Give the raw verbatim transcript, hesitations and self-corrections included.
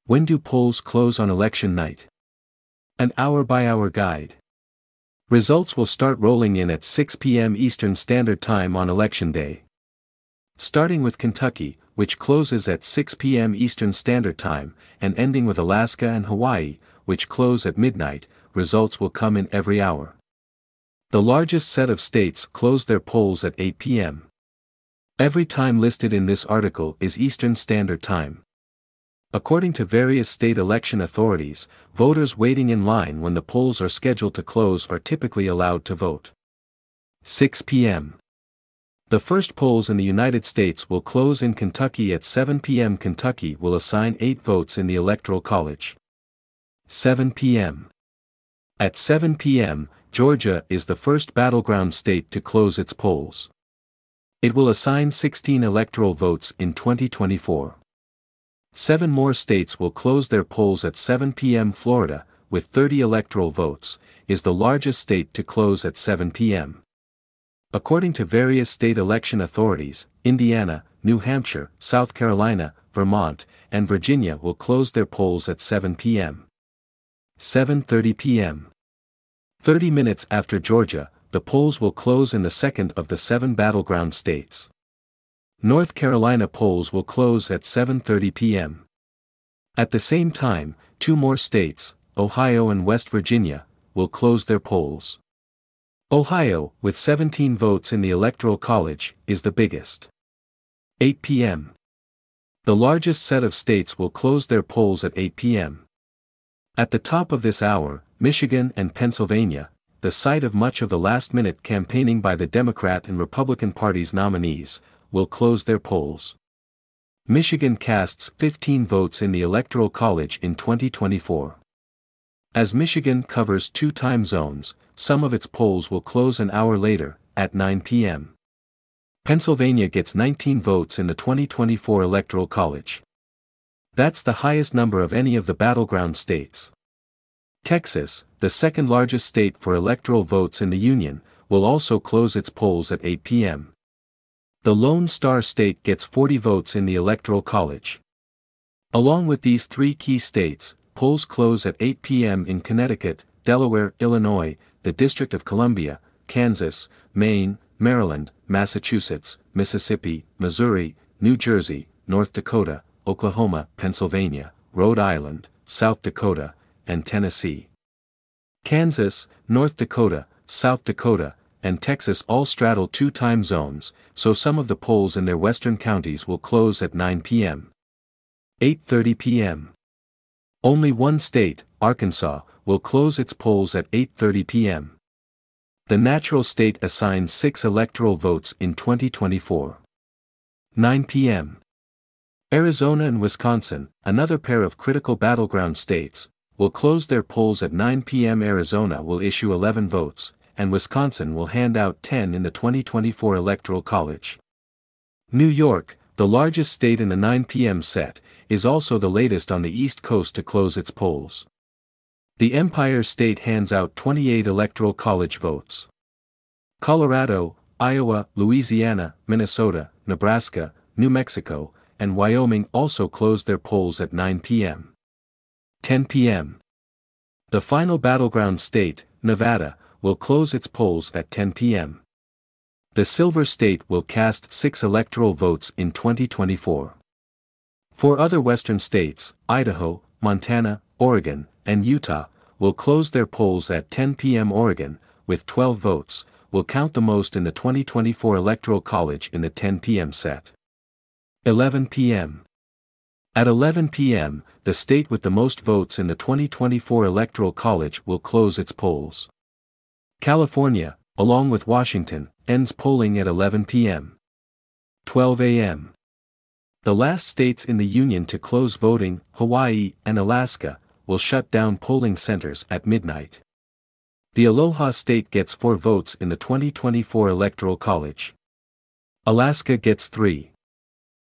When do polls close on election night? An hour-by-hour guide. Results will start rolling in at six p m Eastern Standard Time on Election Day. Starting with Kentucky, which closes at six p m Eastern Standard Time, and ending with Alaska and Hawaii, which close at midnight, results will come in every hour. The largest set of states close their polls at eight p m Every time listed in this article is Eastern Standard Time. According to various state election authorities, voters waiting in line when the polls are scheduled to close are typically allowed to vote. six p m The first polls in the United States will close in Kentucky at seven p m Kentucky will assign eight votes in the Electoral College. seven p m At seven p m, Georgia is the first battleground state to close its polls. It will assign sixteen electoral votes in twenty twenty-four. Seven more states will close their polls at seven p m Florida, with thirty electoral votes, is the largest state to close at seven p m According to various state election authorities, Indiana, New Hampshire, South Carolina, Vermont, and Virginia will close their polls at seven p m seven thirty p m thirty minutes after Georgia, the polls will close in the second of the seven battleground states. North Carolina polls will close at seven thirty p m At the same time, two more states, Ohio and West Virginia, will close their polls. Ohio, with seventeen votes in the Electoral College, is the biggest. eight p m The largest set of states will close their polls at eight p m At the top of this hour, Michigan and Pennsylvania, the site of much of the last-minute campaigning by the Democrat and Republican parties' nominees, will close their polls. Michigan casts fifteen votes in the Electoral College in twenty twenty-four. As Michigan covers two time zones, some of its polls will close an hour later, at nine p m Pennsylvania gets nineteen votes in the twenty twenty-four Electoral College. That's the highest number of any of the battleground states. Texas, the second largest state for electoral votes in the Union, will also close its polls at eight p m The Lone Star State gets forty votes in the Electoral College. Along with these three key states, polls close at eight p m in Connecticut, Delaware, Illinois, the District of Columbia, Kansas, Maine, Maryland, Massachusetts, Mississippi, Missouri, New Jersey, North Dakota, Oklahoma, Pennsylvania, Rhode Island, South Dakota, and Tennessee. Kansas, North Dakota, South Dakota, and Texas all straddle two time zones, so some of the polls in their western counties will close at nine p m eight thirty p m Only one state, Arkansas, will close its polls at eight thirty p m The natural state assigns six electoral votes in twenty twenty-four. nine p m Arizona and Wisconsin, another pair of critical battleground states, will close their polls at nine p m Arizona will issue eleven votes, and Wisconsin will hand out ten in the twenty twenty-four Electoral College. New York, the largest state in the nine p m set, is also the latest on the East Coast to close its polls. The Empire State hands out twenty-eight Electoral College votes. Colorado, Iowa, Louisiana, Minnesota, Nebraska, New Mexico, and Wyoming also closed their polls at nine p m ten p m The final battleground state, Nevada, will close its polls at ten p m The Silver State will cast six electoral votes in twenty twenty-four. Four other western states, Idaho, Montana, Oregon, and Utah, will close their polls at ten p m Oregon, with twelve votes, will count the most in the twenty twenty-four Electoral College in the ten p m set. eleven p m At eleven p m, the state with the most votes in the twenty twenty-four Electoral College will close its polls. California, along with Washington, ends polling at eleven p m twelve a m The last states in the Union to close voting, Hawaii and Alaska, will shut down polling centers at midnight. The Aloha State gets four votes in the twenty twenty-four Electoral College. Alaska gets three.